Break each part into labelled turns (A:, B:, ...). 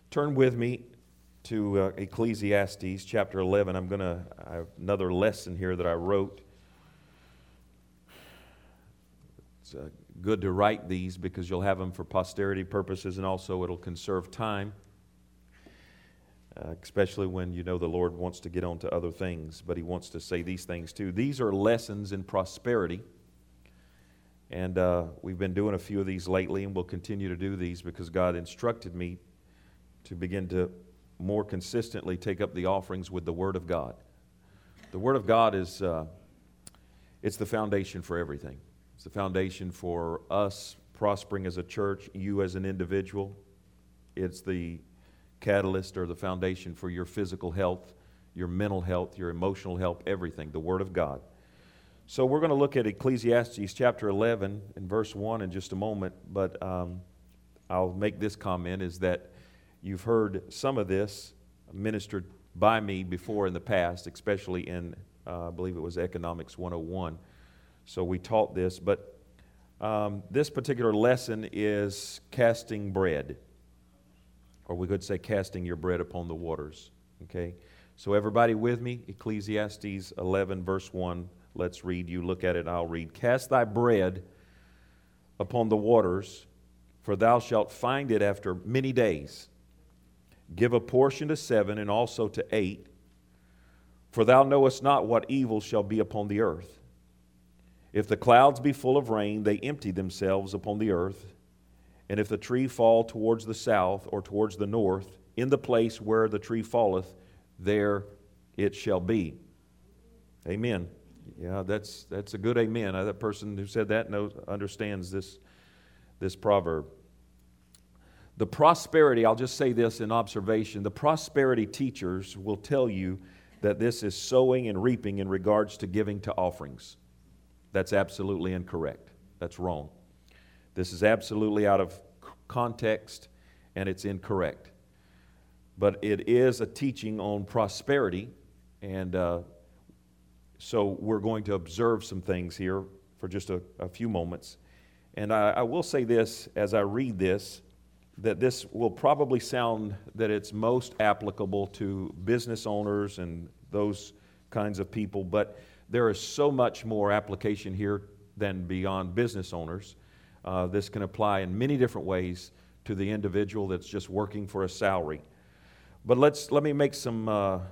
A: Turn with me to Ecclesiastes chapter 11. I have another lesson here that I wrote. It's good to write these because you'll have them for posterity purposes, and also it'll conserve time, especially when you know the Lord wants to get on to other things, but He wants to say these things too. These are lessons in prosperity, and we've been doing a few of these lately, and we'll continue to do these because God instructed me to begin to more consistently take up the offerings with the Word of God. The Word of God is it's the foundation for everything. It's the foundation for us prospering as a church, you as an individual. It's the catalyst or the foundation for your physical health, your mental health, your emotional health, everything, the Word of God. So we're going to look at Ecclesiastes chapter 11 and verse 1 in just a moment, but I'll make this comment is that you've heard some of this ministered by me before in the past, especially in, I believe it was Economics 101. So we taught this, but this particular lesson is casting bread, or we could say casting your bread upon the waters. Okay, so everybody with me? Ecclesiastes 11 verse 1. Let's read. You look at it, I'll read. Cast thy bread upon the waters, for thou shalt find it after many days. Give a portion to 7 and also to 8, for thou knowest not what evil shall be upon the earth. If the clouds be full of rain, they empty themselves upon the earth. And if the tree fall towards the south or towards the north, in the place where the tree falleth, there it shall be. Amen. Yeah, that's a good amen. That person who said that understands this proverb. The prosperity, I'll just say this in observation, the prosperity teachers will tell you that this is sowing and reaping in regards to giving to offerings. That's absolutely incorrect. That's wrong. This is absolutely out of context, and it's incorrect. But it is a teaching on prosperity, and so we're going to observe some things here for just a few moments. And I will say this as I read this, that this will probably sound that it's most applicable to business owners and those kinds of people, but there is so much more application here than beyond business owners. This can apply in many different ways to the individual that's just working for a salary. But let me make some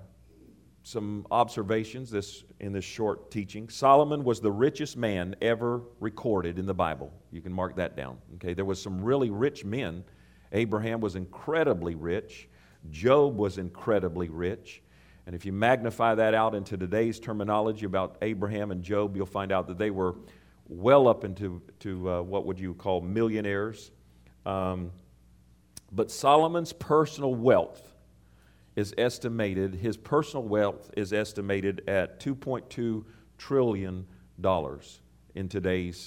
A: observations in this short teaching. Solomon was the richest man ever recorded in the Bible. You can mark that down. Okay, there was some really rich men. Abraham was incredibly rich. Job was incredibly rich. And if you magnify that out into today's terminology about Abraham and Job, you'll find out that they were well up into what would you call millionaires. But Solomon's personal wealth is estimated, his personal wealth is estimated at $2.2 trillion in today's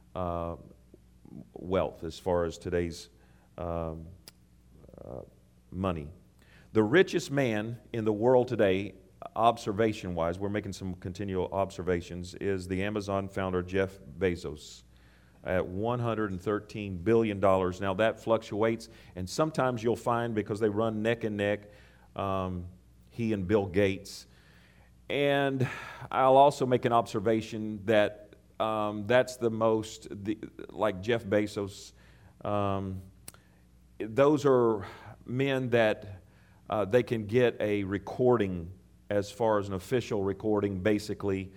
A: wealth, as far as today's money. The richest man in the world today, observation-wise, we're making some continual observations, is the Amazon founder Jeff Bezos at $113 billion. Now that fluctuates, and sometimes you'll find, because they run neck and neck, he and Bill Gates. And I'll also make an observation that that's like Jeff Bezos, those are men that they can get a recording, as far as an official recording, basically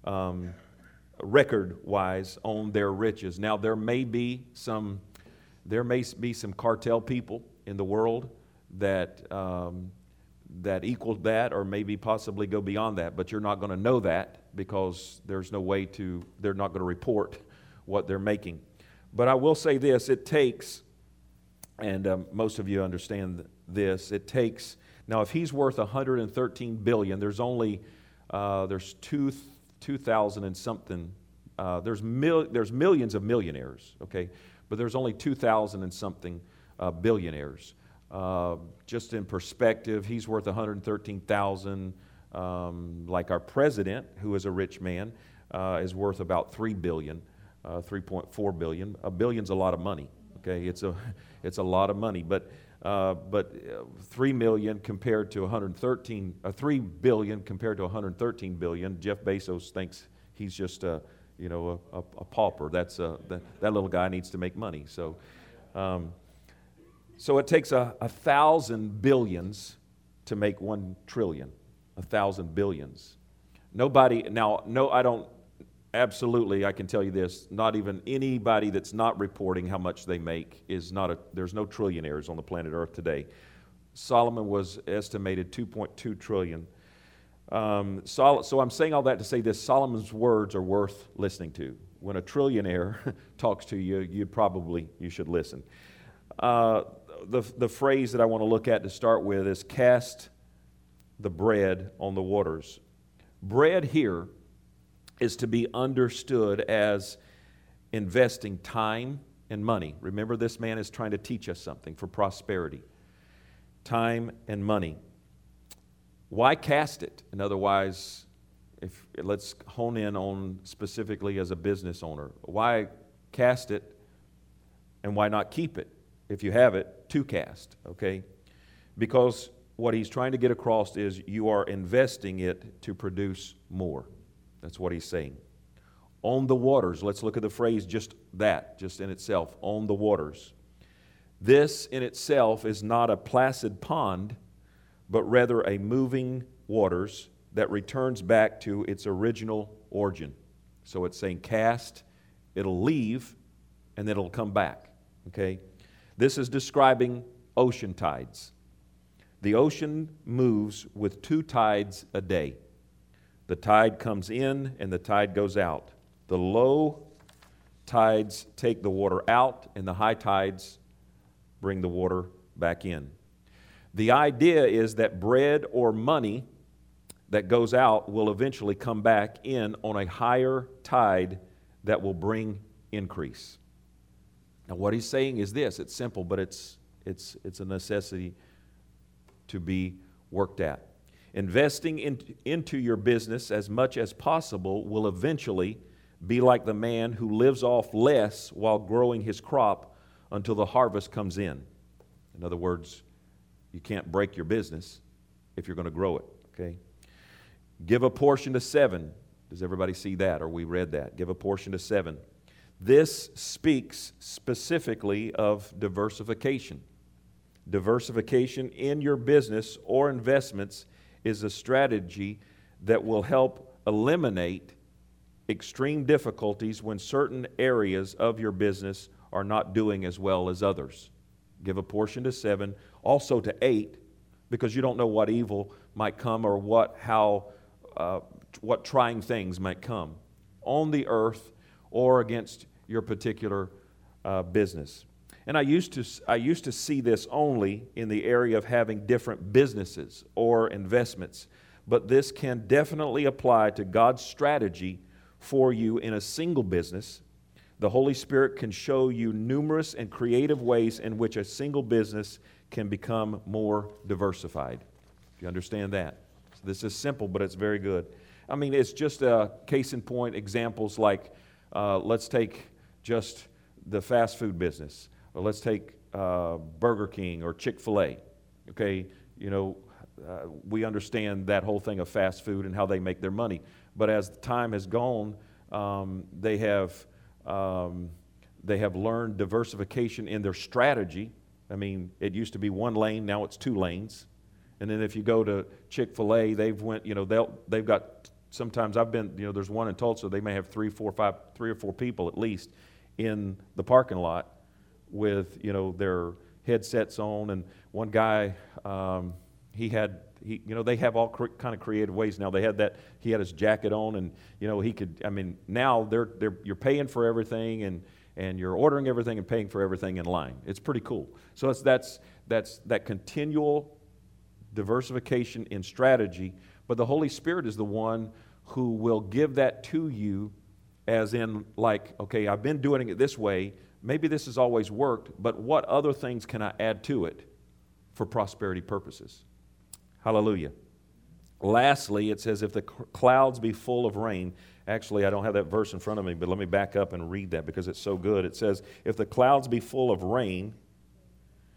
A: record-wise, on their riches. Now there may be some cartel people in the world that equal that, or maybe possibly go beyond that, but you're not going to know that because there's no way they're not going to report what they're making. But I will say this, it takes, and most of you understand this, it takes, now if he's worth $113 billion, there's only, there's 2,000 and something, there's millions of millionaires, okay, but there's only 2,000 and something billionaires. Just in perspective, he's worth 113,000. Like our president, who is a rich man, is worth about $3 billion, 3.4 billion. A billion's a lot of money. Okay, it's a lot of money. But but 3 million compared to 3 billion compared to 113 billion. Jeff Bezos thinks he's just a pauper. That little guy needs to make money. So it takes 1,000 billions to make 1 trillion. 1,000 billions. Absolutely, I can tell you this, not even anybody that's not reporting how much they make there's no trillionaires on the planet Earth today. Solomon was estimated 2.2 trillion. So I'm saying all that to say this: Solomon's words are worth listening to. When a trillionaire talks to you, you should listen. The phrase that I want to look at to start with is cast the bread on the waters. Bread here is to be understood as investing time and money. Remember, this man is trying to teach us something for prosperity. Time and money. Why cast it? And otherwise, let's hone in on specifically as a business owner. Why cast it and why not keep it? If you have it, to cast, okay? Because what he's trying to get across is you are investing it to produce more. That's what he's saying. On the waters, let's look at the phrase just in itself, on the waters. This in itself is not a placid pond, but rather a moving waters that returns back to its original origin. So it's saying cast, it'll leave, and then it'll come back, okay? This is describing ocean tides. The ocean moves with 2 tides a day. The tide comes in and the tide goes out. The low tides take the water out and the high tides bring the water back in. The idea is that bread or money that goes out will eventually come back in on a higher tide that will bring increase. Now what he's saying is this: it's simple, but it's a necessity to be worked at. Investing into your business as much as possible will eventually be like the man who lives off less while growing his crop until the harvest comes in. In other words, you can't break your business if you're going to grow it, okay? Give a portion to 7. Does everybody see that, or we read that? Give a portion to 7. This speaks specifically of diversification. Diversification in your business or investments is a strategy that will help eliminate extreme difficulties when certain areas of your business are not doing as well as others. Give a portion to 7, also to 8, because you don't know what evil might come or what trying things might come on the earth or against your particular business. And I used to see this only in the area of having different businesses or investments, but this can definitely apply to God's strategy for you in a single business. The Holy Spirit can show you numerous and creative ways in which a single business can become more diversified. Do you understand that? So this is simple, but it's very good. I mean, it's just a case in point examples like, let's take just the fast food business. Or let's take Burger King or Chick-fil-A. Okay, we understand that whole thing of fast food and how they make their money. But as time has gone, they have learned diversification in their strategy. I mean, it used to be 1 lane, now it's 2 lanes. And then if you go to Chick-fil-A, they've got. Sometimes I've been. There's one in Tulsa. They may have 3 or 4 people at least in the parking lot with their headsets on. And one guy, they have all kind of creative ways now. They had that. He had his jacket on, and he could. I mean, now you're paying for everything, and you're ordering everything and paying for everything in line. It's pretty cool. So that's that continual diversification in strategy. But the Holy Spirit is the one who will give that to you, as in, like, okay, I've been doing it this way. Maybe this has always worked, but what other things can I add to it for prosperity purposes? Hallelujah. Lastly, it says, if the clouds be full of rain. Actually, I don't have that verse in front of me, but let me back up and read that because it's so good. It says, if the clouds be full of rain,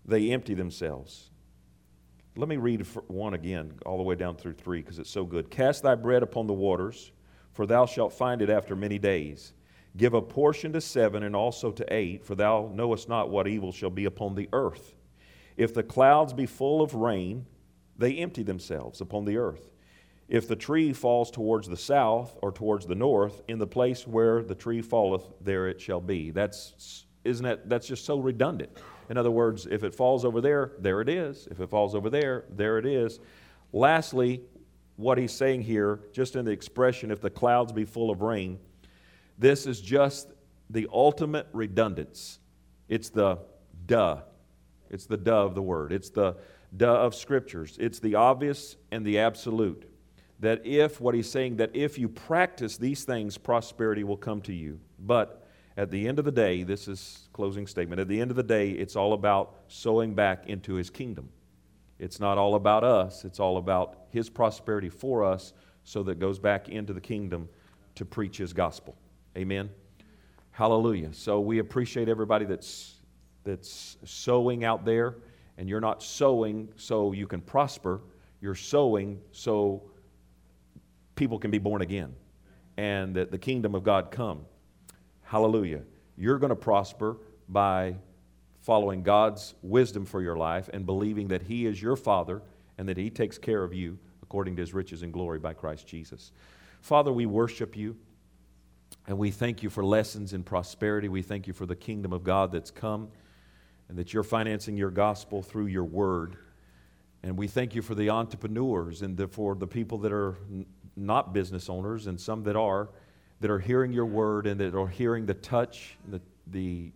A: they empty themselves. Let me read 1 again, all the way down through 3, because it's so good. Cast thy bread upon the waters, for thou shalt find it after many days. Give a portion to 7 and also to 8, for thou knowest not what evil shall be upon the earth. If the clouds be full of rain, they empty themselves upon the earth. If the tree falls towards the south or towards the north, in the place where the tree falleth, there it shall be. That's just so redundant. In other words, if it falls over there, there it is. If it falls over there, there it is. Lastly, what he's saying here, just in the expression, if the clouds be full of rain, this is just the ultimate redundance. It's the duh. It's the duh of the Word. It's the duh of Scriptures. It's the obvious and the absolute. That what he's saying, that if you practice these things, prosperity will come to you. But at the end of the day, this is closing statement, at the end of the day, it's all about sowing back into His kingdom. It's not all about us. It's all about His prosperity for us so that it goes back into the kingdom to preach His gospel. Amen? Hallelujah. So we appreciate everybody that's sowing out there, and you're not sowing so you can prosper. You're sowing so people can be born again and that the kingdom of God come. Hallelujah. You're going to prosper by following God's wisdom for your life and believing that He is your Father and that He takes care of you according to His riches and glory by Christ Jesus. Father, we worship You and we thank You for lessons in prosperity. We thank You for the kingdom of God that's come and that You're financing Your gospel through Your word. And we thank You for the entrepreneurs and for the people that are not business owners and some that are hearing Your word and that are hearing the touch, the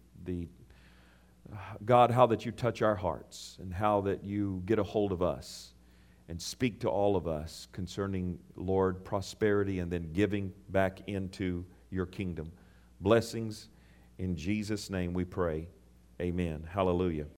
A: God, how that You touch our hearts and how that You get a hold of us and speak to all of us concerning, Lord, prosperity and then giving back into Your kingdom. Blessings in Jesus' name we pray. Amen. Hallelujah.